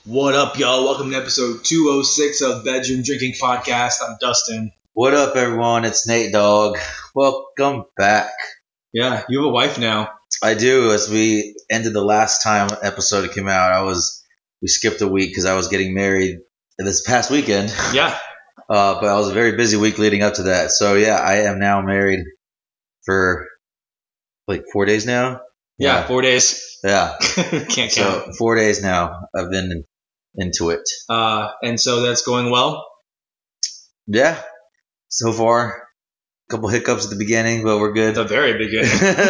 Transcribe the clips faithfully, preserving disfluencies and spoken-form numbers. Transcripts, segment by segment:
What up, y'all? Welcome to episode two oh six of Bedroom Drinking Podcast. I'm Dustin. What up, everyone? It's Nate Dogg. Welcome back. Yeah, you have a wife now. I do. As we ended the last time episode came out, I was we skipped a week because I was getting married this past weekend. Yeah. Uh, but I was a very busy week leading up to that. So yeah, I am now married for like four days now. Yeah, yeah. four days. Yeah. Can't count. So four days now. I've been into it. Uh, and so that's going well? Yeah. So far, a couple hiccups at the beginning, but we're good. The very beginning.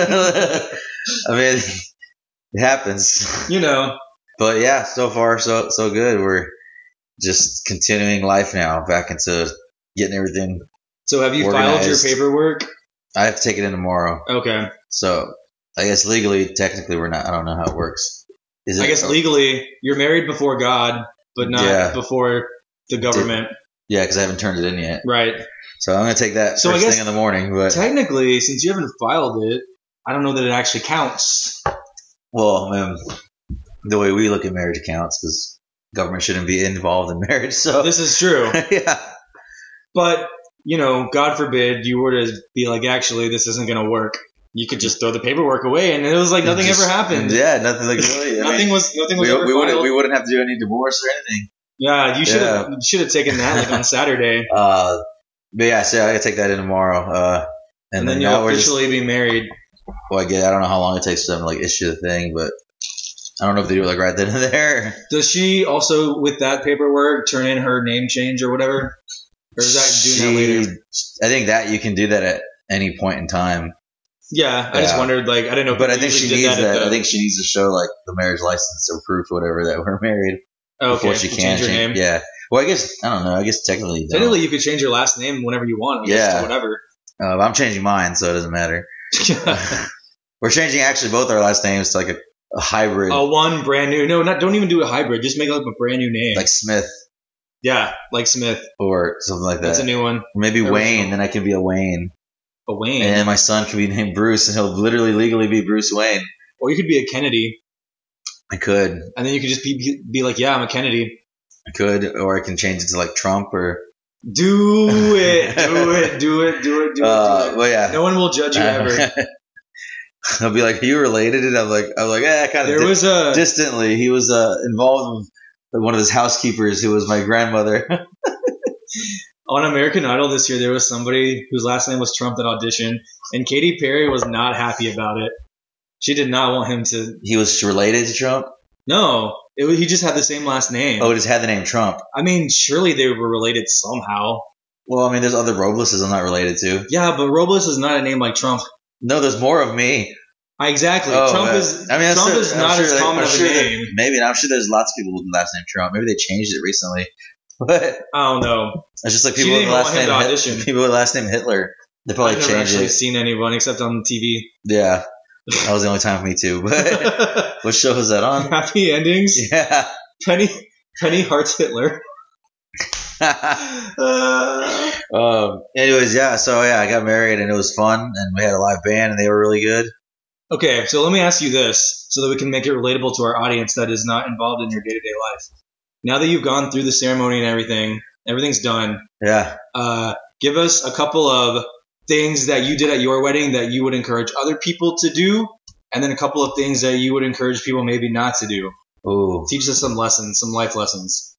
I mean, it happens. You know. But yeah, so far so so good. We're just continuing life now, back into getting everything. So have you organized. filed your paperwork? I have to take it in tomorrow. Okay. So I guess legally, technically, we're not. I don't know how it works. Is it, I guess legally, you're married before God, but not yeah. before the government. Yeah, because I haven't turned it in yet. Right. So I'm gonna take that so first I guess thing in the morning. But technically, since you haven't filed it, I don't know that it actually counts. Well, man, the way we look at marriage counts because government shouldn't be involved in marriage. So this is true. Yeah. But you know, God forbid you were to be like, actually, this isn't gonna work. You could just throw the paperwork away, and it was like nothing just, ever happened. Yeah, nothing like really. I nothing mean, was nothing was we, ever we wouldn't filed. we wouldn't have to do any divorce or anything. Yeah, you should Yeah. have should have taken that like on Saturday, Uh, but yeah, so I gotta take that in tomorrow. Uh, and, and then, then you'll now we're officially just, be married. well, I get I don't know how long it takes for them to like issue the thing, but I don't know if they do it like right then and there. Does she also, with that paperwork, turn in her name change or whatever, or is that doing that later? I think that you can do that at any point in time. Yeah, I just Yeah. wondered, like, I don't know. But I think she did needs that. that. at the- I think she needs to show like the marriage license or proof, or whatever, that we're married oh, before okay. she You can change your name. Yeah. Well, I guess I don't know. I guess technically, you don't. Technically, you could change your last name whenever you want. I guess, Yeah. to whatever. Uh, I'm changing mine, so it doesn't matter. We're changing actually both our last names to like a, a hybrid, A one brand new. No, not. Don't even do a hybrid. Just make up a brand new name. like Smith yeah, like Smith. or something like that. That's a new one. Or maybe Original. Wayne, then I can be a Wayne. A Wayne. And my son can be named Bruce, and he'll literally legally be Bruce Wayne. Or you could be a Kennedy, I could. and then you could just be be like, yeah, I'm a Kennedy. I could. Or I can change it to like Trump or. Do it, do it, do it, do it, do it. Uh, do it. well, yeah. No one will judge you ever. I'll be like, are you related? And I'm like, I'm like, eh, kind of There di- was a distantly. He was uh, involved with one of his housekeepers who was my grandmother. on American Idol this year. There was somebody whose last name was Trump that auditioned, and Katy Perry was not happy about it. She did not want him to. He was related to Trump? No, it, was- he just had the same last name. Oh, it just had the name Trump. I mean, surely they were related somehow. Well, I mean, there's other Robleses I'm not related to. Yeah, but Robles is not a name like Trump. No, there's more of me. Uh, Exactly. Oh, Trump uh, is. I mean, that's Trump the- is I'm not sure as that- common I'm of sure a that- name. Maybe, and I'm sure there's lots of people with the last name Trump. Maybe they changed it recently. But I don't know. it's just like She people with didn't the last want him name to Hit- audition. people with the last name Hitler. They I've probably never changed actually it. seen anyone except on T V. Yeah, that was the only time for me too. But what show was that on? Happy endings. Yeah. Penny Penny Hearts Hitler. Uh, um. Anyways, yeah. So yeah, I got married and it was fun, and we had a live band and they were really good. okay, so let me ask you this, so that we can make it relatable to our audience that is not involved in your day to day life. Now that you've gone through the ceremony and everything, everything's done. Yeah. Uh, give us a couple of things that you did at your wedding that you would encourage other people to do, and then a couple of things that you would encourage people maybe not to do. Ooh. Teach us some lessons, some life lessons.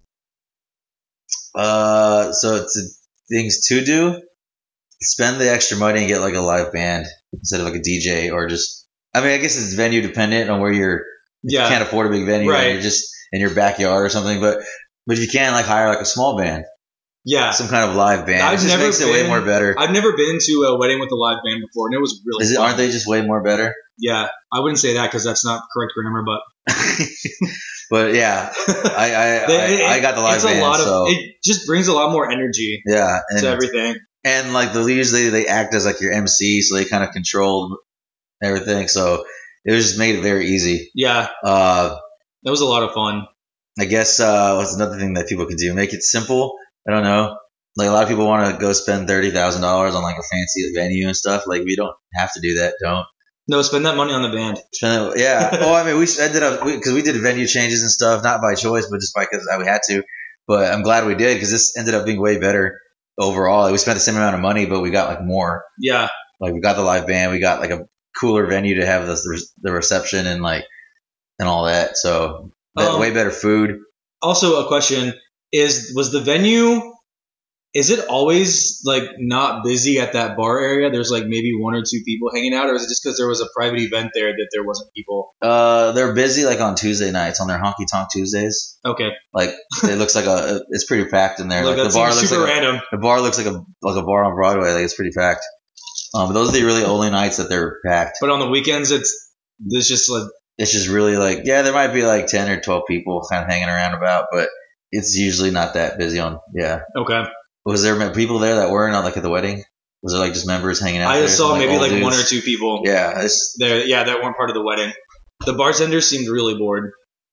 Uh. So it's things to do. Spend the extra money and get like a live band instead of like a D J or just. I mean, I guess it's venue dependent on where you're. Yeah. You can't afford a big venue. Right. And you're just in your backyard or something, but but you can like hire like a small band, Yeah. some kind of live band. I've it just never makes it way been- more better. I've never been to a wedding with a live band before, and it was really Is it? fun. Aren't they just way more better? Yeah, I wouldn't say that because that's not correct grammar, but But yeah, I I, They- I, I got the live it's band, a lot of. so It just brings a lot more energy yeah, and to everything. and like the usually they act as like your M C, so they kind of control everything. So it was just made it very easy. Yeah, Uh, that was a lot of fun. I guess uh, what's another thing that people can do? Make it simple. I don't know. Like a lot of people want to go spend thirty thousand dollars on like a fancy venue and stuff. Like we don't have to do that. Don't. No, spend that money on the band. Spend it, yeah. Oh, I mean, we ended up because we, we did venue changes and stuff, not by choice, but just because we had to. But I'm glad we did because this ended up being way better overall. Like, we spent the same amount of money, but we got like more. Yeah. Like we got the live band, we got like a cooler venue to have the the reception and like and all that. So um, way better food. Also, a question is: was the venue? Is it always like not busy at that bar area? There's like maybe one or two people hanging out, or is it just because there was a private event there that there wasn't people? Uh, they're busy like on Tuesday nights on their Honky Tonk Tuesdays. Okay. Like it looks like a, it's pretty packed in there. Look, like the bar looks super like random. A, the bar looks like a like a bar on Broadway. Like it's pretty packed. Um, but those are the really only nights that they're packed. But on the weekends, it's there's just like it's just really like yeah, there might be like ten or twelve people kind of hanging around about, but it's usually not that busy on yeah. Okay. Was there people there that weren't like at the wedding? Was there like just members hanging out? I there? saw Like maybe like dudes? one or two people. Yeah, it's, there. Yeah, that weren't part of the wedding. The bartender seemed really bored.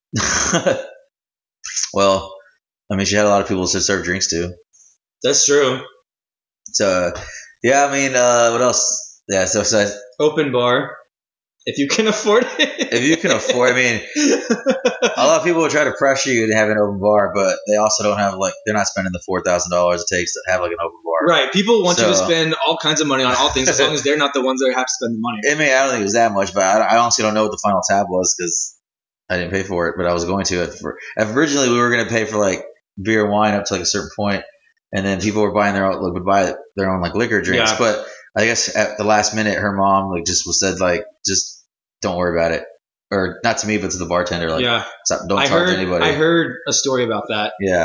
Well, I mean, she had a lot of people to serve drinks to. That's true. So, yeah, I mean, uh, what else? Yeah, so, so open bar. If you can afford it. If you can afford, I mean, a lot of people will try to pressure you to have an open bar, but they also don't have like they're not spending the four thousand dollars it takes to have like an open bar. Right. People want so, you to spend all kinds of money on all things as long as they're not the ones that have to spend the money. I mean, I don't think it was that much, but I, I honestly don't know what the final tab was because I didn't pay for it, but I was going to. For, originally, we were going to pay for like beer and wine up to like a certain point, and then people were buying their own, like, would buy their own like liquor drinks, yeah. but. I guess at the last minute, her mom like just was said like, just don't worry about it, or not to me, but to the bartender. Like, yeah, stop, don't I talk heard, to anybody. I heard a story about that. Yeah.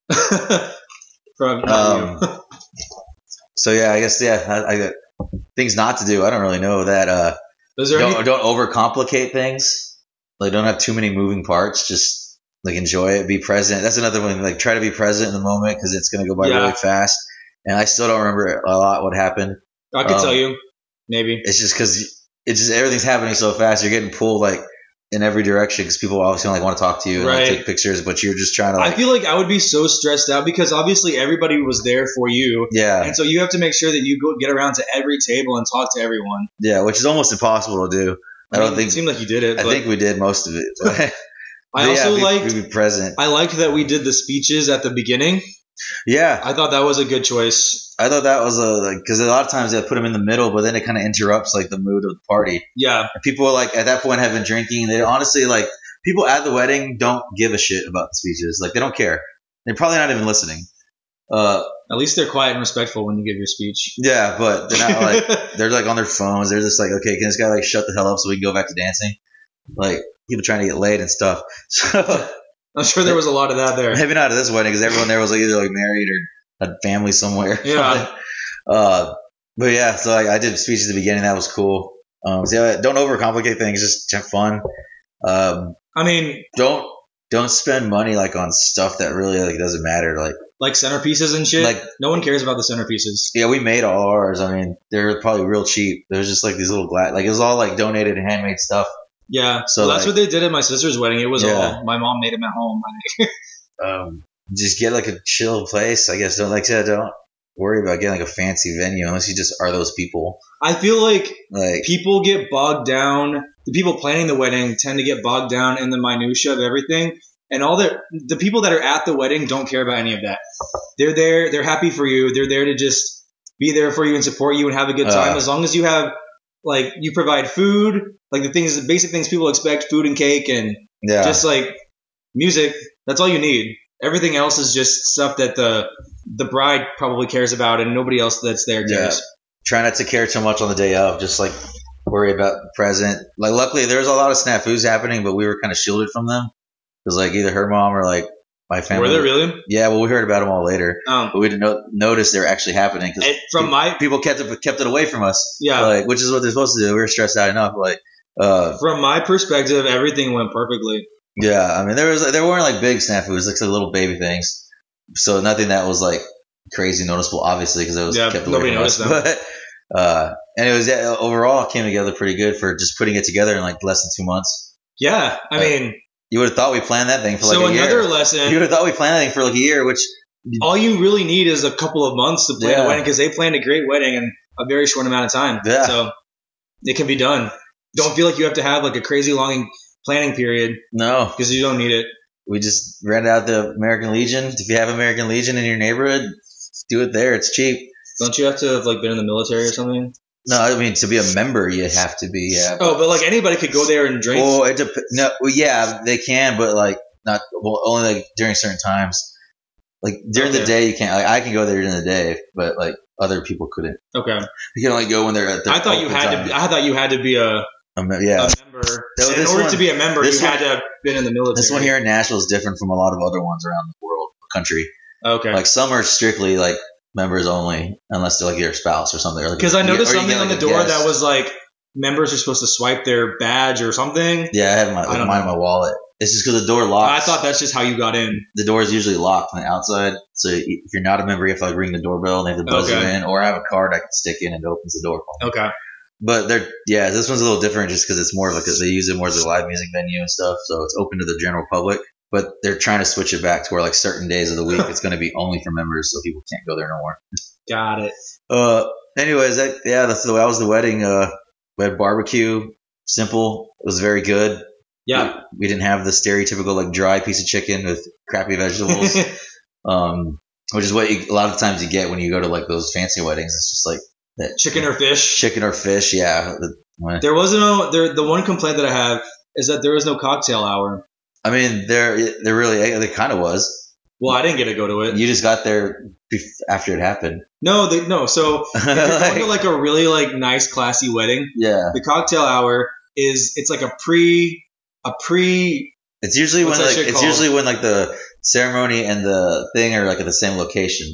From um, so yeah, I guess yeah, I, I got things not to do. I don't really know that. Uh, don't any- don't overcomplicate things. Like, don't have too many moving parts. Just like enjoy it, be present. That's another one. Like, try to be present in the moment because it's gonna go by yeah. really fast. And I still don't remember a lot what happened. I could um, tell you, maybe. It's just because it's just everything's happening so fast. You're getting pulled like in every direction because people obviously like want to talk to you and right. like, take pictures, but you're just trying to. Like, I feel like I would be so stressed out because obviously everybody was there for you. Yeah. And so you have to make sure that you go get around to every table and talk to everyone. Yeah, which is almost impossible to do. I, I mean, don't think it seemed like you did it. I think we did most of it. But, I but also yeah, liked be, be present. I liked that we did the speeches at the beginning. Yeah, I thought that was a good choice. I thought that was a because like, a lot of times they put them in the middle, but then it kind of interrupts like the mood of the party. Yeah, and people like at that point have been drinking. They honestly like people at the wedding don't give a shit about the speeches. Like they don't care. They're probably not even listening. Uh, at least they're quiet and respectful when you give your speech. Yeah, but they're not like they're like on their phones. They're just like, okay, can this guy like shut the hell up so we can go back to dancing? Like people trying to get laid and stuff. So. I'm sure there was a lot of that there. Maybe not at this wedding because everyone there was like either like married or had family somewhere. Yeah. uh, but yeah, so like, I did speeches at the beginning. That was cool. Um, so yeah, don't overcomplicate things. Just have fun. Um, I mean, don't don't spend money like on stuff that really like doesn't matter. Like like centerpieces and shit. Like no one cares about the centerpieces. Yeah, we made all ours. I mean, they're probably real cheap. There's just like these little glass. Like it was all like donated and handmade stuff. Yeah, so well, that's like, what they did at my sister's wedding. It was yeah. all my mom made them at home. um, just get like a chill place, I guess. Don't like I said, don't worry about getting like a fancy venue unless you just are those people. I feel like like people get bogged down. The people planning the wedding tend to get bogged down in the minutia of everything, and all the the people that are at the wedding don't care about any of that. They're there. They're happy for you. They're there to just be there for you and support you and have a good time. Uh, as long as you have. Like, you provide food, like the things, the basic things people expect, food and cake and yeah. just, like, music. That's all you need. Everything else is just stuff that the the bride probably cares about and nobody else that's there cares. Yeah. Try not to care too much on the day of. Just, like, worry about the present. Like, luckily, there was a lot of snafus happening, but we were kind of shielded from them. Because, like, either her mom or, like, my family. Were there really? Yeah, well, we heard about them all later, um, but we didn't know, notice they were actually happening because from people, my people kept it kept it away from us. Yeah, like which is what they're supposed to do. We were stressed out enough. Like, uh, from my perspective, everything went perfectly. Yeah, I mean there was there weren't like big snafus, like some little baby things, so nothing that was like crazy noticeable. Obviously, because it was yeah, kept away from us. Them. But uh, and it was yeah, overall it came together pretty good for just putting it together in like less than two months. Yeah, I like, mean. You would have thought we planned that thing for like so a year. So another lesson. You would have thought we planned that thing for like a year, which all you really need is a couple of months to plan yeah. a wedding because they planned a great wedding in a very short amount of time. Yeah. So it can be done. Don't feel like you have to have like a crazy long planning period. No, because you don't need it. We just rent out the American Legion. If you have American Legion in your neighborhood, do it there. It's cheap. Don't you have to have like been in the military or something? No, I mean to be a member, you have to be. Yeah. Oh, but like anybody could go there and drink. Oh, it dep- no, well, yeah, they can, but like not well, only like during certain times. Like during okay. the day, you can't. Like I can go there during the day, but like other people couldn't. Okay. You can only go when they're at the. I thought you had time. to. I thought you had to be a. A me- yeah. A member. No, in order one, to be a member, you one, had to have been in the military. This one here in Nashville is different from a lot of other ones around the world, country. Okay. Like some are strictly like members only, unless they're like your spouse or something. Because I noticed something get, like, on the door guest. that was like members are supposed to swipe their badge or something. Yeah, I had my like, mine in my wallet. It's just because the door locks. I thought that's just how you got in. The door is usually locked on the outside, so if you're not a member, you have to like ring the doorbell and they have to buzz okay. you in, or have a card I can stick in and it opens the door for me. Okay. But they're yeah, this one's a little different just because it's more of like a, they use it more as a live music venue and stuff, so it's open to the general public. But they're trying to switch it back to where like certain days of the week it's going to be only for members, so people can't go there no more. Got it. Uh, anyways, that, yeah, that's the that was the wedding. Uh, we had barbecue, simple. It was very good. Yeah, we, we didn't have the stereotypical like dry piece of chicken with crappy vegetables, um, which is what you, a lot of times you get when you go to like those fancy weddings. It's just like that chicken or fish. Chicken or fish, yeah. There was no there. The one complaint that I have is that there was no cocktail hour. I mean, there there really there kind of was. Well, I didn't get to go to it. You just got there after it happened. No, they, no. So if you're like, going to like a really like nice, classy wedding, yeah, the cocktail hour is it's like a pre a pre. It's usually when like it's called? usually when like the ceremony and the thing are like at the same location.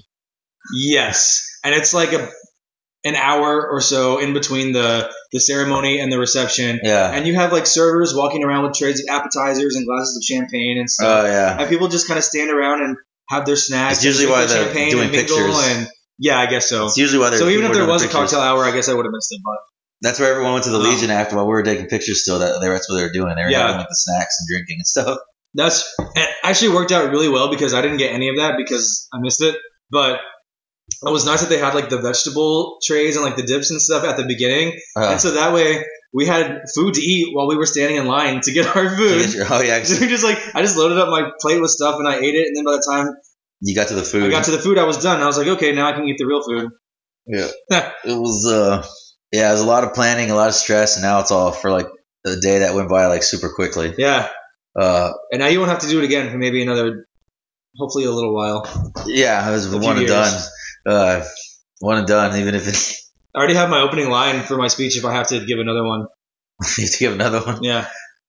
Yes, and it's like a an hour or so in between the, the ceremony and the reception. Yeah. And you have like servers walking around with trays of appetizers and glasses of champagne and stuff. Oh, yeah. And people just kind of stand around and have their snacks. It's usually why they're doing and pictures. And, yeah, I guess so. It's usually why they're So even if there was pictures. a cocktail hour, I guess I would have missed it. But that's where everyone went to the um, Legion after while we were taking pictures still. That, that's what they were doing. They were yeah. having like the snacks and drinking and stuff. That's it actually worked out really well because I didn't get any of that because I missed it. But it was nice that they had like the vegetable trays and like the dips and stuff at the beginning, uh, and so that way we had food to eat while we were standing in line to get our food. Get your, oh yeah, so we just like I just loaded up my plate with stuff and I ate it, and then by the time you got to the food, I got to the food, I was done. I was like, okay, now I can eat the real food. Yeah, it was uh, yeah, it was a lot of planning, a lot of stress, and now it's all for like the day that went by like super quickly. Yeah, uh, and now you won't have to do it again for maybe another, hopefully a little while. Yeah, it was a one and done. Uh, one and done, even if it's... I already have my opening line for my speech if I have to give another one. You have to give another one? Yeah.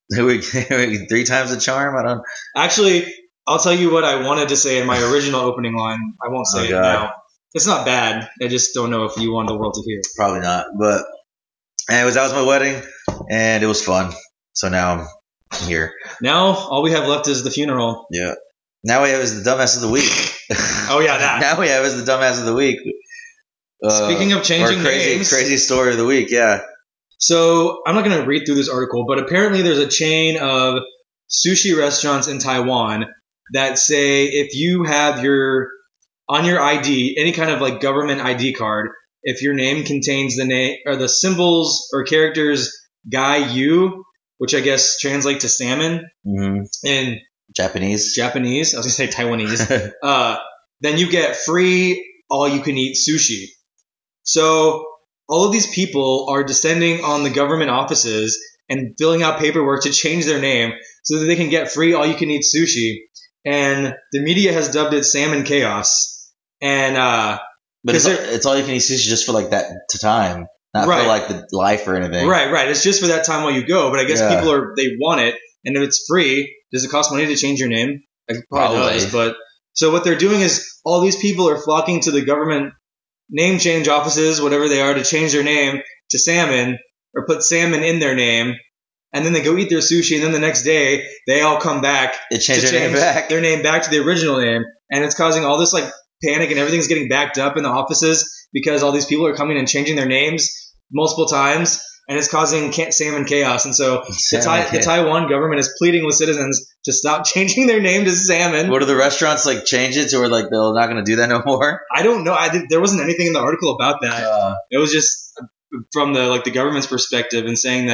Three times the charm? I don't... Actually, I'll tell you what I wanted to say in my original opening line. I won't say oh, it God. now. It's not bad. I just don't know if you want the world to hear. Probably not. But anyways, that was my wedding, and it was fun. So now I'm here. Now all we have left is the funeral. Yeah. Now we have is the dumbass of the week. Oh yeah, that. Now we have is the dumbass of the week. Uh, Speaking of changing or crazy, names, crazy story of the week, yeah. So I'm not going to read through this article, but apparently there's a chain of sushi restaurants in Taiwan that say if you have your on your I D any kind of like government I D card, if your name contains the name or the symbols or characters Gai Yu, which I guess translate to salmon, mm-hmm. and Japanese. Japanese. I was going to say Taiwanese. uh, then you get free all-you-can-eat sushi. So all of these people are descending on the government offices and filling out paperwork to change their name so that they can get free all-you-can-eat sushi. And the media has dubbed it Salmon Chaos. And uh, but it's, it's all-you-can-eat sushi just for like that time, not right. for like the life or anything. Right, right. It's just for that time while you go. But I guess yeah. people are they want it, and if it's free. Does it cost money to change your name? It probably, probably does, but so what they're doing is all these people are flocking to the government name change offices, whatever they are, to change their name to salmon or put salmon in their name, and then they go eat their sushi, and then the next day they all come back it changed to their change name back. their name back to the original name, and it's causing all this like panic and everything's getting backed up in the offices because all these people are coming and changing their names multiple times. And it's causing salmon chaos. And so the, Tai- the Taiwan government is pleading with citizens to stop changing their name to salmon. What do the restaurants like change it to where like they're not going to do that no more? I don't know. I did, there wasn't anything in the article about that. Uh, it was just from the like the government's perspective and saying that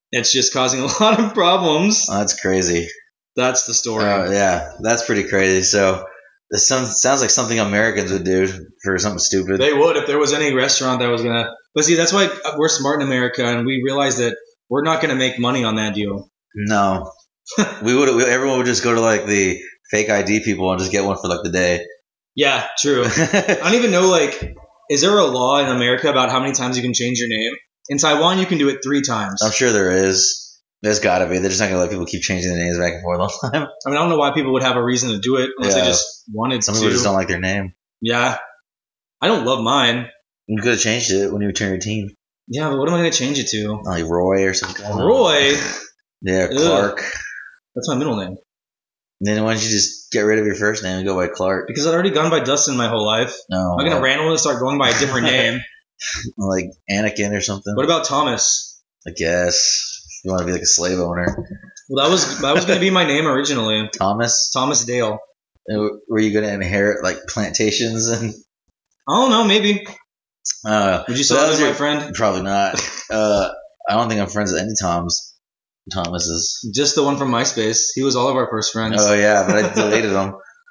It's just causing a lot of problems. Oh, that's crazy. That's the story. Uh, yeah, that's pretty crazy. So this sounds, sounds like something Americans would do for something stupid. They would if there was any restaurant that was going to. But see, that's why we're smart in America, and we realize that we're not going to make money on that deal. No. we would. We, everyone would just go to like the fake I D people and just get one for like the day. Yeah, true. I don't even know, like, is there a law in America about how many times you can change your name? In Taiwan, you can do it three times. I'm sure there is. There's got to be. They're just not going to let people keep changing their names back and forth all the time. I mean, I don't know why people would have a reason to do it unless yeah. they just wanted Some to. Some people just don't like their name. Yeah. I don't love mine. You could have changed it when you turn eighteen. Yeah, but what am I going to change it to? Like Roy or something. Roy? Yeah, Clark. Ugh. That's my middle name. And then why don't you just get rid of your first name and go by Clark? Because I've already gone by Dustin my whole life. No. I'm going to randomly start going by a different name. Like Anakin or something. What about Thomas? I guess. You want to be like a slave owner. Well, that was that was going to be my name originally. Thomas? Thomas Dale. And were you going to inherit like plantations and? I don't know, maybe. Uh, Would you sell it to my friend? Probably not. Uh, I don't think I'm friends with any Toms. Thomases. Just the one from MySpace. He was all of our first friends. Oh yeah, but I deleted him.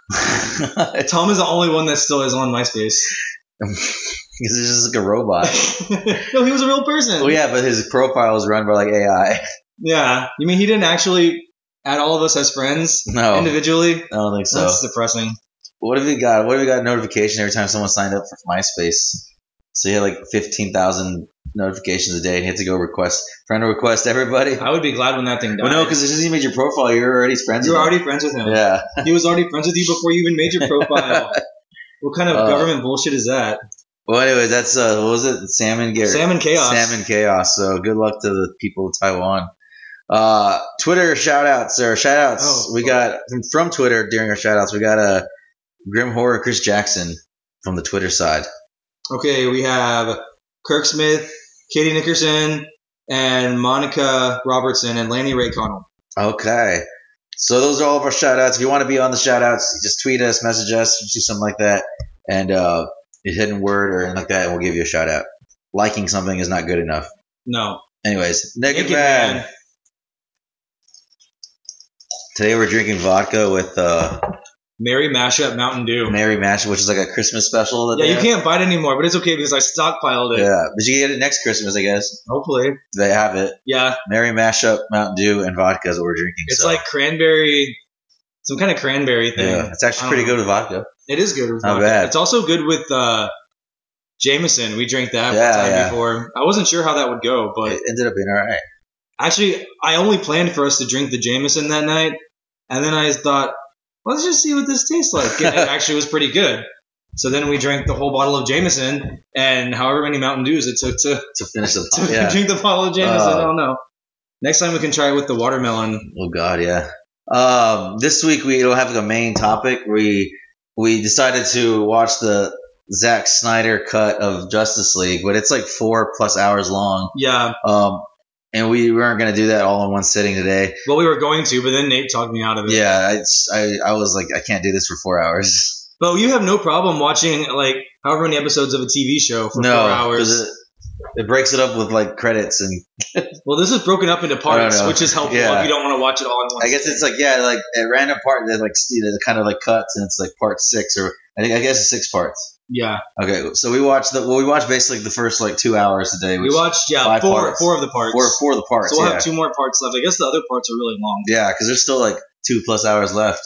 Tom is the only one that still is on MySpace. He's just like a robot. No, he was a real person. Well, yeah, but his profile was run by like A I. Yeah, you mean he didn't actually add all of us as friends? No, individually. I don't think so. That's depressing. What if we got? What if we got a notification every time someone signed up for MySpace? So he had like fifteen thousand notifications a day, and he had to go request friend request everybody. I would be glad when that thing died. Well, no, because as soon as you made your profile, you're already friends. You were with already him. friends with him. Yeah, he was already friends with you before you even made your profile. What kind of uh, government bullshit is that? Well, anyways, that's uh, what was it? Salmon Garrett. Salmon Chaos. Salmon Chaos. So good luck to the people of Taiwan. Uh, Twitter shout outs or shout outs. Oh, we cool. got from, from Twitter during our shout outs. We got a uh, Grim Horror Chris Jackson from the Twitter side. Okay, we have Kirk Smith, Katie Nickerson, and Monica Robertson and Lanny Ray Connell. Okay. So those are all of our shout outs. If you want to be on the shout outs, just tweet us, message us, do something like that. And uh, a hidden word or anything like that, and we'll give you a shout out. Liking something is not good enough. No. Anyways, Naked, Naked Man. Man. Today we're drinking vodka with uh, Merry Mashup Mountain Dew. Merry Mashup, which is like a Christmas special. That yeah, you have. Can't buy it anymore, but it's okay because I stockpiled it. Yeah, but you can get it next Christmas, I guess. Hopefully. They have it. Yeah. Merry Mashup Mountain Dew and vodka is what we're drinking. It's so. like cranberry, some kind of cranberry thing. Yeah, it's actually pretty know. good with vodka. It is good with Not vodka. bad. It's also good with uh, Jameson. We drank that yeah, one time yeah. before. I wasn't sure how that would go, but it ended up being all right. Actually, I only planned for us to drink the Jameson that night, and then I thought, let's just see what this tastes like. And it actually was pretty good. So then we drank the whole bottle of Jameson and however many Mountain Dews it took to to finish the to yeah. drink the bottle of Jameson. Uh, I don't know. Next time we can try it with the watermelon. Oh God, yeah. Um, this week we don't have like a main topic. We we decided to watch the Zack Snyder cut of Justice League, but it's like four plus hours long. Yeah. Um, and we weren't gonna do that all in one sitting today. Well, we were going to, but then Nate talked me out of it. Yeah, I I, I was like, I can't do this for four hours. But you have no problem watching like however many episodes of a T V show for no, four hours. It, it breaks it up with like credits and. Well, this is broken up into parts, which is helpful yeah. if you don't want to watch it all in one. I guess sitting. it's like yeah, like at random part they're like you know, kind of like cuts and it's like part six or I think I guess it's six parts. Yeah. Okay, so we watched the well we watched basically the first like two hours a day. We watched yeah four parts. four of the parts. Four four of the parts. So we'll yeah. have two more parts left. I guess the other parts are really long. Yeah, because there's still like two plus hours left.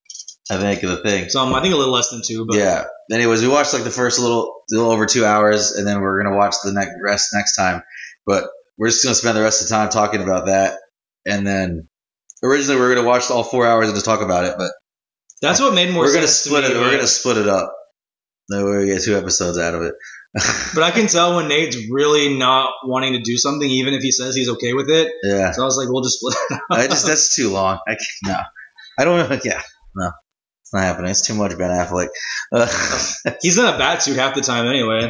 I think of the thing. So um, I think a little less than two. But yeah. Anyways, we watched like the first little little over two hours, and then we're gonna watch the next rest next time. But we're just gonna spend the rest of the time talking about that, and then originally we were gonna watch all four hours and just talk about it, but that's what made more we're sense. We're gonna split to me, it. right? We're gonna split it up. Then we're gonna get two episodes out of it. But I can tell when Nate's really not wanting to do something, even if he says he's okay with it. Yeah. So I was like, we'll just split it up. I just that's too long. I can't, no, I don't know. Yeah, no. It's not happening. It's too much Ben Affleck. Uh, He's in a bat suit half the time anyway.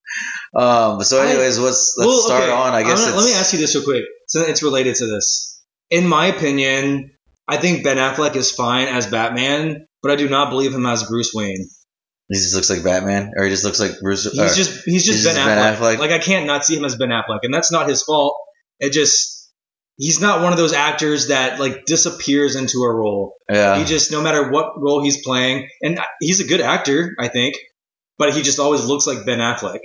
Um. So, anyways, let's let's well, start okay. on. I guess. Gonna, let me ask you this real quick. So it's related to this. In my opinion, I think Ben Affleck is fine as Batman, but I do not believe him as Bruce Wayne. He just looks like Batman, or he just looks like Bruce. He's uh, just he's just, he's ben, just Affleck. ben Affleck. Like I can't not see him as Ben Affleck, and that's not his fault. It just he's not one of those actors that like disappears into a role. Yeah. He just, no matter what role he's playing, and he's a good actor, I think, but he just always looks like Ben Affleck.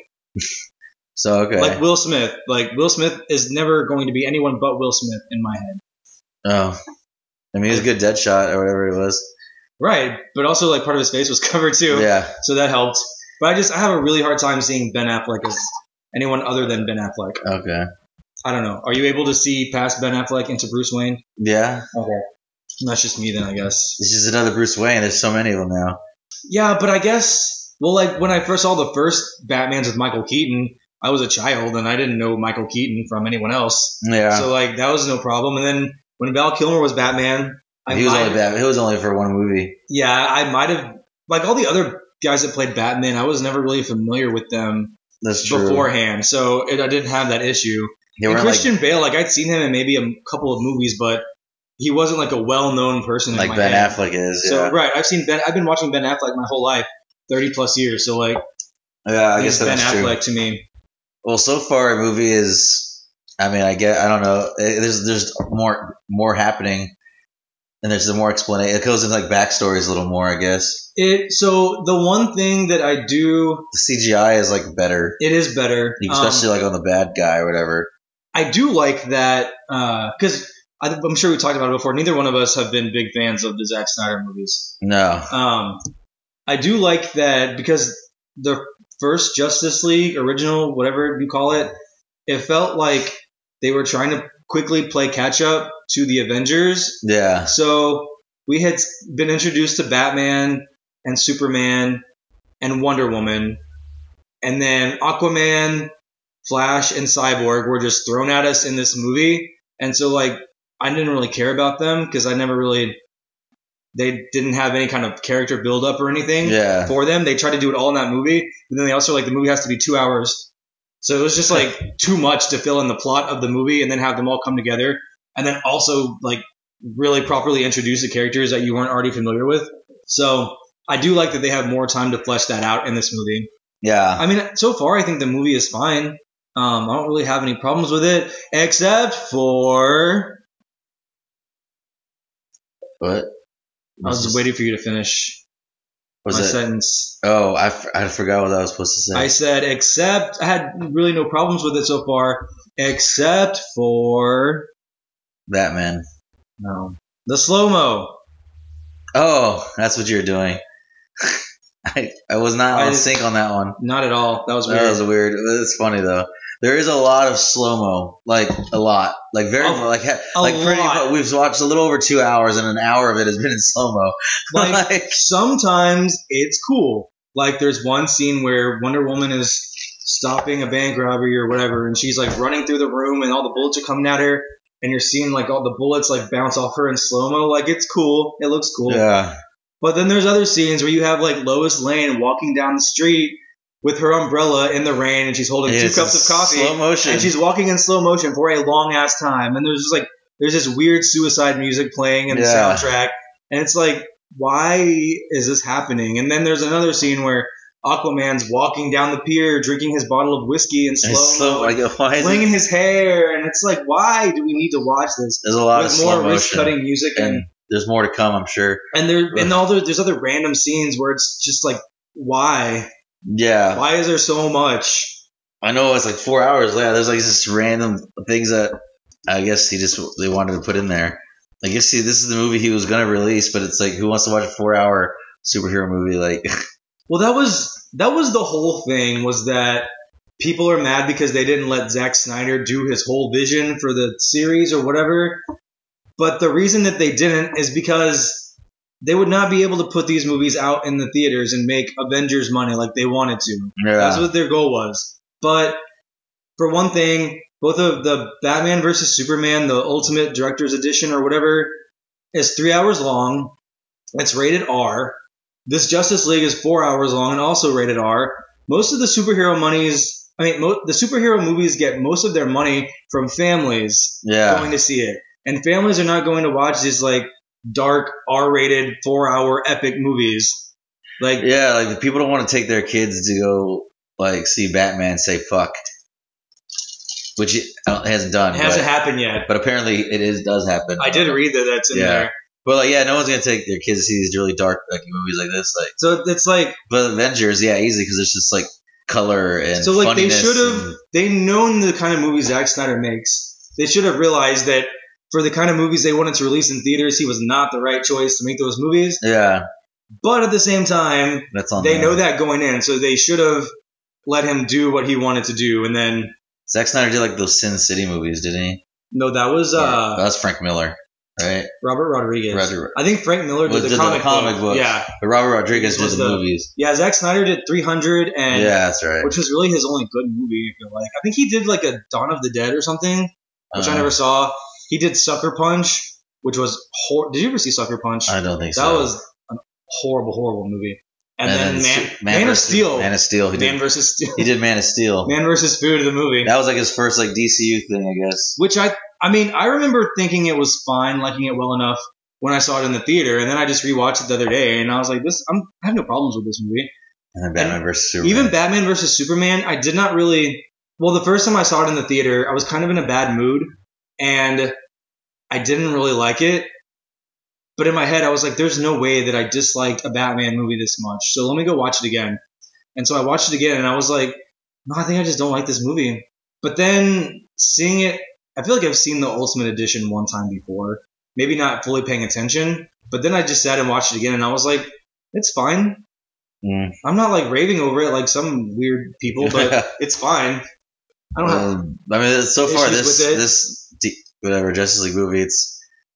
So, okay. Like Will Smith. Like Will Smith is never going to be anyone but Will Smith in my head. Oh. I mean, he was a good Deadshot or whatever it was. Right. But also, like, part of his face was covered too. Yeah. So that helped. But I just, I have a really hard time seeing Ben Affleck as anyone other than Ben Affleck. Okay. I don't know. Are you able to see past Ben Affleck into Bruce Wayne? Yeah. Okay. That's just me then, I guess. This is another Bruce Wayne. There's so many of them now. Yeah, but I guess, well, like, when I first saw the first Batmans with Michael Keaton, I was a child, and I didn't know Michael Keaton from anyone else. Yeah. So, like, that was no problem. And then when Val Kilmer was Batman... I he was only Batman. He was only for one movie. Yeah, I might have... Like, all the other guys that played Batman, I was never really familiar with them That's true. beforehand. So, it, I didn't have that issue. And Christian like, Bale, like, I'd seen him in maybe a couple of movies, but he wasn't, like, a well-known person like in my Ben head. Affleck is, yeah. So, right, I've seen Ben... I've been watching Ben Affleck my whole life, thirty-plus years, so, like... Yeah, I guess that's Ben true. Affleck to me. Well, so far, a movie is... I mean, I get... I don't know. There's there's more more happening, and there's the more explanation. It goes into, like, backstories a little more, I guess. It So, the one thing that I do... The C G I is, like, better. It is better. Especially, um, like, on the bad guy or whatever. I do like that, because uh, I'm sure we talked about it before. Neither one of us have been big fans of the Zack Snyder movies. No. Um, I do like that because the first Justice League, original, whatever you call it, it felt like they were trying to quickly play catch up to the Avengers. Yeah. So we had been introduced to Batman and Superman and Wonder Woman, and then Aquaman, Flash, and Cyborg were just thrown at us in this movie. And so, like, I didn't really care about them because I never really... They didn't have any kind of character build-up or anything yeah. for them. They tried to do it all in that movie, but then they also, like, the movie has to be two hours. So it was just, like, too much to fill in the plot of the movie and then have them all come together. And then also, like, really properly introduce the characters that you weren't already familiar with. So I do like that they have more time to flesh that out in this movie. Yeah. I mean, so far, I think the movie is fine. Um, I don't really have any problems with it, except for... What? I was just waiting for you to finish was my it? sentence. Oh, I, f- I forgot what I was supposed to say. I said, except... I had really no problems with it so far, except for... Batman. No. The slow-mo. Oh, that's what you're doing. I, I was not on sync on that one. Not at all. That was weird. That was weird. It's funny though. There is a lot of slow mo, like a lot, like very, a, like a like pretty. lot. We've watched a little over two hours, and an hour of it has been in slow mo. Like, like sometimes it's cool. Like there's one scene where Wonder Woman is stopping a bank robbery or whatever, and she's like running through the room, and all the bullets are coming at her, and you're seeing like all the bullets like bounce off her in slow mo. Like it's cool. It looks cool. Yeah. But then there's other scenes where you have like Lois Lane walking down the street with her umbrella in the rain, and she's holding yeah, two cups of coffee, slow motion, and she's walking in slow motion for a long ass time. And there's just like there's this weird suicide music playing in the yeah. soundtrack, and it's like, why is this happening? And then there's another scene where Aquaman's walking down the pier, drinking his bottle of whiskey in slow mo, like, flinging his hair, and it's like, why do we need to watch this? There's a lot with of slow more motion. wrist cutting music and. and there's more to come, I'm sure. And there, and all the, there's other random scenes where it's just like, why? Yeah. Why is there so much? I know it's like four hours. Yeah, there's like just random things that I guess he just they wanted to put in there. I guess see, this is the movie he was gonna release, but it's like, who wants to watch a four-hour superhero movie? Like, well, that was that was the whole thing. Was that people are mad because they didn't let Zack Snyder do his whole vision for the series or whatever. But the reason that they didn't is because they would not be able to put these movies out in the theaters and make Avengers money like they wanted to. Yeah. That's what their goal was. But for one thing, both of the Batman versus Superman, the Ultimate Director's Edition or whatever, is three hours long. It's rated R. This Justice League is four hours long and also rated R. Most of the superhero monies, I mean, mo- the superhero movies get most of their money from families yeah. going to see it. And families are not going to watch these like dark R-rated four-hour epic movies. Like yeah, like people don't want to take their kids to go like see Batman say fuck. which it hasn't done. It hasn't but, happened yet. But apparently it is does happen. I did read that that's in yeah. there. But like, yeah, no one's gonna take their kids to see these really dark like movies like this. Like, so it's like, but Avengers, yeah, easy because it's just like color and so like they funniness should have and- they known the kind of movies Zack Snyder makes. They should have realized that for the kind of movies they wanted to release in theaters, he was not the right choice to make those movies. Yeah. But at the same time, That's on they them. know that going in, so they should have let him do what he wanted to do. And then Zack Snyder did like those Sin City movies, didn't he? no, that was uh, yeah, that was Frank Miller, right? Robert Rodriguez. Roger- I think Frank Miller did Was- the did the comic, comic book. books. Yeah, But Robert Rodriguez did Was the, the- movies. yeah. Zack Snyder did three hundred, and Yeah, that's right. which was really his only good movie. I feel like I think he did like a Dawn of the Dead or something, which Uh, I never saw. He did Sucker Punch, which was hor- did you ever see Sucker Punch? I don't think that so. was a horrible, horrible movie. And, And then, then Man, Su- Man, of versus- Steel, Man of Steel. He Man did, versus Steel, he did Man of Steel. Man versus Food, the movie. That was like his first like D C U thing, I guess. Which I, I mean, I remember thinking it was fine, liking it well enough when I saw it in the theater, and then I just rewatched it the other day, and I was like, this, I'm, I have no problems with this movie. And then Batman And versus Superman. Even Batman versus Superman, I did not really. Well, the first time I saw it in the theater, I was kind of in a bad mood, and I didn't really like it. But in my head, I was like, there's no way that I disliked a Batman movie this much. So let me go watch it again. And so I watched it again, and I was like, no, I think I just don't like this movie. But then seeing it, I feel like I've seen the Ultimate Edition one time before. Maybe not fully paying attention. But then I just sat and watched it again, and I was like, it's fine. Mm. I'm not like raving over it like some weird people, but it's fine. I don't have. Um, I mean, so far issues this with it. this D- whatever Justice League movie, it's.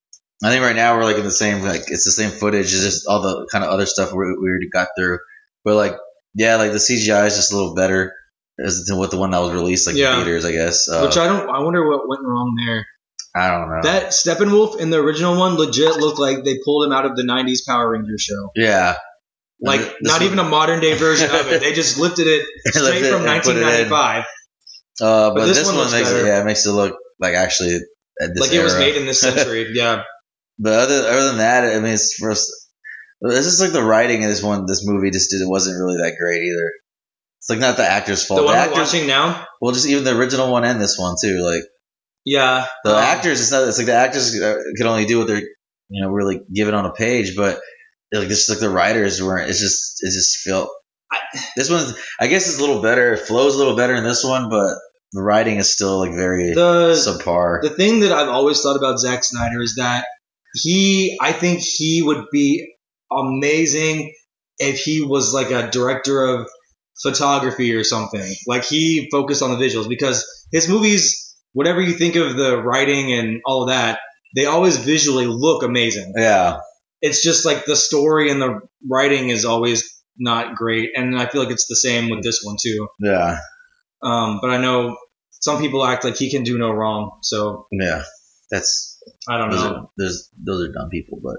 I think right now we're like in the same like it's the same footage. It's just all the kind of other stuff we, we already got through. But like yeah, like the C G I is just a little better as to what the one that was released like Yeah. in theaters, I guess. Uh, Which I don't. I wonder what went wrong there. I don't know. That Steppenwolf in the original one legit looked like they pulled him out of the nineties Power Rangers show. yeah. Like This not one- even a modern day version of it. They just lifted it straight Lifted it from and put it in. nineteen ninety-five. Uh, but, But this this, one one, looks makes better. it, yeah, it makes it look like actually at this Like it was era. made in this century. Yeah. But other other than that, I mean, it's first. This is like the writing in this one. This movie just did, it wasn't really that great either. It's like not the actor's fault. The one the we're actors, watching now. well, just even the original one and this one too. Like Yeah. the um, actors, it's not. It's like the actors uh, could only do what they're, you know, really given on a page. But like just like the writers weren't. It's just it just felt. I, This one's, I guess, it's a little better. It flows a little better in this one, but the writing is still like very the subpar. the thing that I've always thought about Zack Snyder is that he, I think he would be amazing if he was like a director of photography or something. Like he focused on the visuals because his movies, whatever you think of the writing and all of that, they always visually look amazing. Yeah, It's just like the story and the writing is always not great. And I feel like it's the same with this one too. yeah, Um, but I know some people act like he can do no wrong. So yeah. That's I don't those know. are, those those are dumb people, but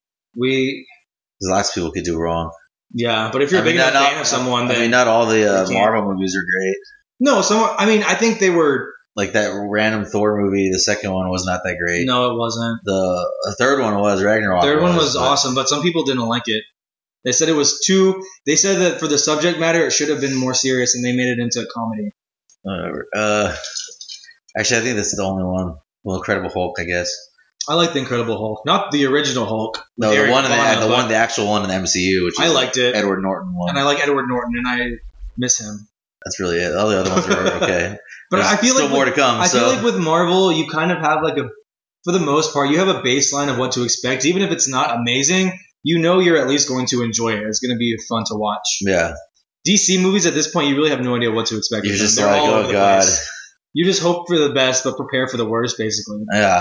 We, lots of people could do wrong. yeah, but if you're I a big mean, enough not- fan of someone, I then mean, not all the uh, you can't. Marvel movies are great. no, some. I mean, I think they were. Like that random Thor movie, the second one was not that great. No, it wasn't. The, the third one was Ragnarok. Third one was but- awesome, but some people didn't like it. They said it was too. They said that for the subject matter, it should have been more serious, and they made it into a comedy. Whatever. Uh, actually, I think this is the only one. Well, Incredible Hulk, I guess. I like the Incredible Hulk, not the original Hulk. No, Eric the one in the, Bana, the but one, the actual one in the M C U, which is I liked it, Edward Norton one. and I like Edward Norton, and I miss him. That's really it. All the other ones are okay. But There's I feel still like more with, to come. I so. feel like with Marvel, you kind of have like a, for the most part, you have a baseline of what to expect. Even if it's not amazing, you know you're at least going to enjoy it. It's going to be fun to watch. yeah, D C movies at this point, you really have no idea what to expect. you're with them. just They're like, all over oh the god, place. You just hope for the best, but prepare for the worst, basically. yeah.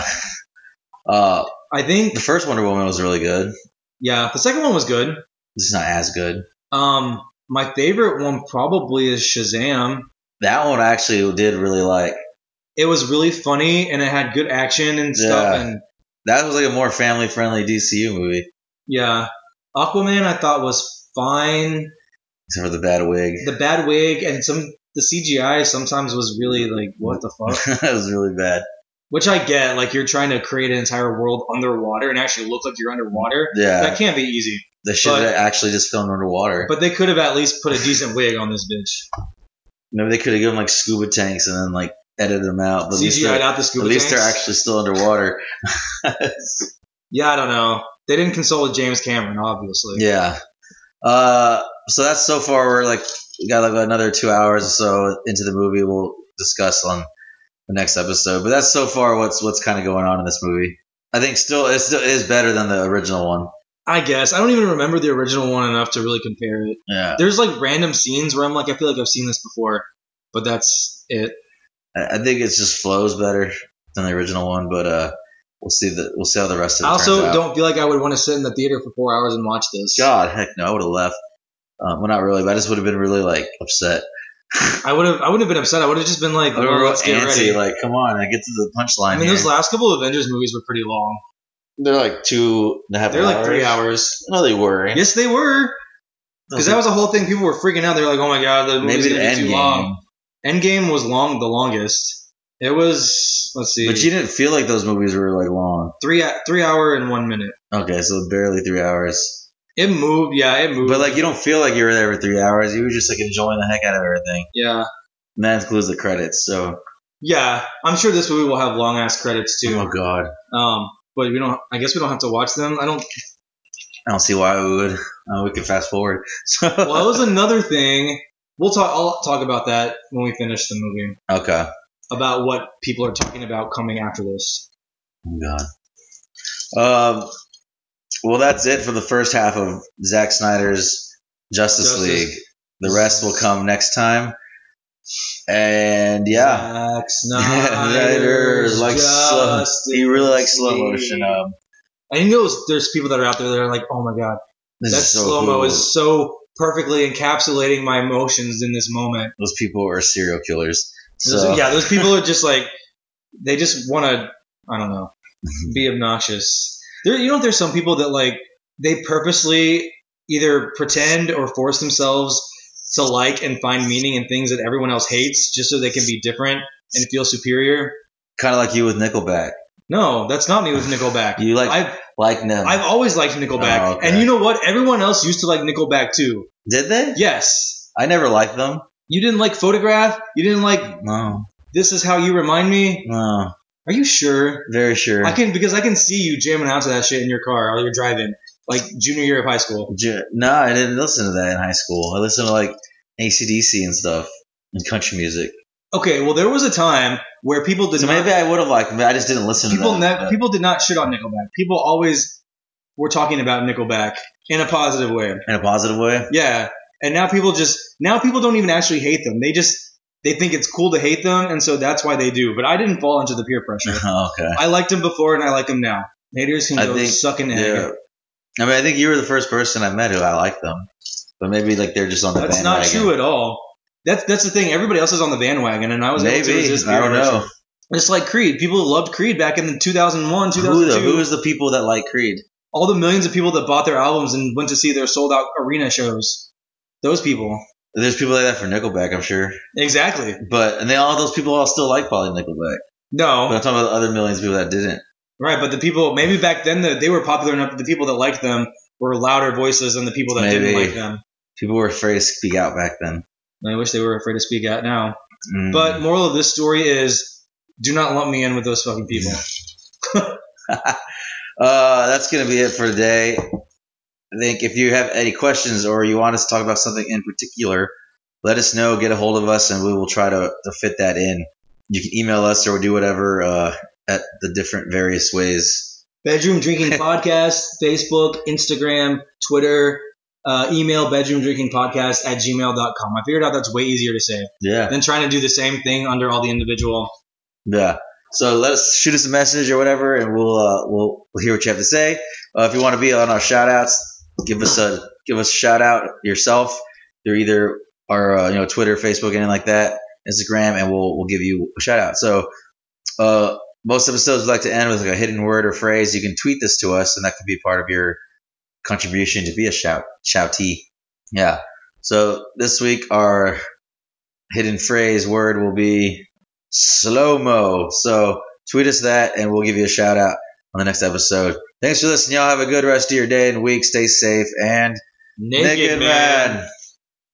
Uh, I think, the first Wonder Woman was really good. yeah, the second one was good. This is not as good. Um, my favorite one probably is Shazam. That one I actually did really like. It was really funny and it had good action and stuff. Yeah. And That was like a more family friendly D C U movie, yeah, Aquaman I thought was fine. except for the bad wig. The bad wig and some the C G I sometimes was really like what the fuck. That was really bad. Which I get, like you're trying to create an entire world underwater and actually look like you're underwater. Yeah, That can't be easy. they should but- have actually just filmed underwater. But they could have at least put a decent wig on this bitch. Maybe they could have given like scuba tanks and then like edited them out. But C G I'd out the scuba At least tanks. they're actually still underwater. Yeah, I don't know. They didn't consult with James Cameron, obviously. Yeah. Uh, so that's so far. We're like we got like another two hours or so into the movie. We'll discuss on the next episode. But that's so far what's what's kind of going on in this movie. I think still it still is better than the original one. I guess. I don't even remember the original one enough to really compare it. Yeah. There's like random scenes where I'm like, I feel like I've seen this before, but that's it. I think it just flows better than the original one, but uh, we'll see the we'll see how the rest of it I also turns out. don't feel like I would want to sit in the theater for four hours and watch this. God, heck no, I would have left. Um, well, not really, but I just would have been really like upset. I would have. I wouldn't have been upset. I would have just been like, I well, let's get antsy, ready. Like, come on, I get to the punchline. I mean, here. those last couple of Avengers movies were pretty long. They're like two and a half. They're hours. like three hours. No, they were. Yes, they were. Because that was a whole thing. People were freaking out. They were like, "Oh my god, the movie's maybe the gonna be too Endgame. long." Endgame was long, the longest. It was. Let's see. But you didn't feel like those movies were like long. Three three hour and one minute. Okay, so barely three hours. It moved, yeah, it moved. But like, you don't feel like you were there for three hours. You were just like enjoying the heck out of everything. Yeah. And that includes the credits. So. Yeah, I'm sure this movie will have long ass credits too. Oh god. Um, but we don't. I guess we don't have to watch them. I don't. I don't see why we would. Uh, we could fast forward. So. Well, that was another thing. We'll talk. I'll talk about that when we finish the movie. Okay. About what people are talking about coming after this. Oh god. Um. Well, that's it for the first half of Zack Snyder's Justice, Justice. League. The rest will come next time. And yeah, Zack Snyder's like slow, Justice he really likes slow League. motion. Um, I know there's people that are out there that are like, oh my god, this that is so slow mo cool. is so perfectly encapsulating my emotions in this moment. Those people are serial killers. So Those, yeah, those people are just like, they just want to, I don't know, be obnoxious. There, you know, there's some people that like they purposely either pretend or force themselves to like and find meaning in things that everyone else hates, just so they can be different and feel superior. kind of like you with Nickelback. No, that's not me with Nickelback. You like I've, like them? I've always liked Nickelback, Oh, okay. and you know what? Everyone else used to like Nickelback too. Did they? Yes. I never liked them. You didn't like Photograph? You didn't like No, This Is How You Remind Me? no, Are you sure? very sure. I can because I can see you jamming out to that shit in your car while you're driving, like junior year of high school. Ju- No, I didn't listen to that in high school. I listened to like A C D C and stuff and country music. Okay, well there was a time where people did So not. maybe I would have liked them, but I just didn't listen people to ne- them. people did not shit on Nickelback. People always were talking about Nickelback in a positive way. In a positive way. Yeah, and now people just now people don't even actually hate them. They just they think it's cool to hate them, and so that's why they do. But I didn't fall into the peer pressure. Oh, okay. I liked them before, and I like them now. Haters can I go think- suck an egg. Yeah. I mean, I think you were the first person I met who I liked them, but maybe like they're just on the That's bandwagon. not true at all. That's that's the thing. Everybody else is on the bandwagon, and I was able to Maybe resist I peer don't pressure. know. It's like Creed. People loved Creed back in two thousand one, two Who thousand the, two. who is the people that like Creed? All the millions of people that bought their albums and went to see their sold out arena shows. Those people. There's people like that for Nickelback, I'm sure. Exactly. But and they all those people all still like probably Nickelback. No. But I'm talking about the other millions of people that didn't. Right, but the people, maybe back then the, they were popular enough that the people that liked them were louder voices than the people that Maybe. didn't like them. People were afraid to speak out back then. I wish they were afraid to speak out now. Mm. But moral of this story is, do not lump me in with those fucking people. uh, that's going to be it for today. I think if you have any questions or you want us to talk about something in particular, let us know, get a hold of us, and we will try to, to fit that in. You can email us or do whatever uh, at the different various ways. Bedroom Drinking Podcast, Facebook, Instagram, Twitter, uh, email bedroom drinking podcast at gmail dot com. I figured out that's way easier to say Yeah. than trying to do the same thing under all the individual. Yeah. So let us shoot us a message or whatever, and we'll uh, we'll, we'll hear what you have to say. Uh, if you want to be on our shout outs, give us a give us a shout out yourself. They're either our uh, you know Twitter, Facebook, anything like that, Instagram, and we'll we'll give you a shout out. So uh, most episodes we like to end with like a hidden word or phrase. You can tweet this to us, and that could be part of your contribution to be a shout shoutee. Yeah. So this week our hidden phrase word will be slow-mo. So tweet us that, and we'll give you a shout out on the next episode. Thanks for listening, y'all. Have a good rest of your day and week. Stay safe and Naked, Naked man. Man.